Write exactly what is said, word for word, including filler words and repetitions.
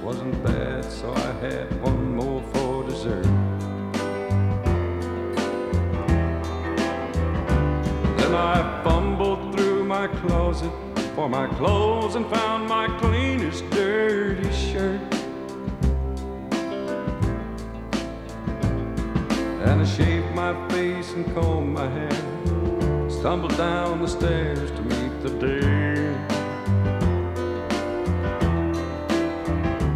wasn't bad, so I had one more for dessert. Then I fumbled through my closet for my clothes and found my cleanest dirty shirt. And I shaved my face and combed my hair, stumbled down the stairs to meet the day.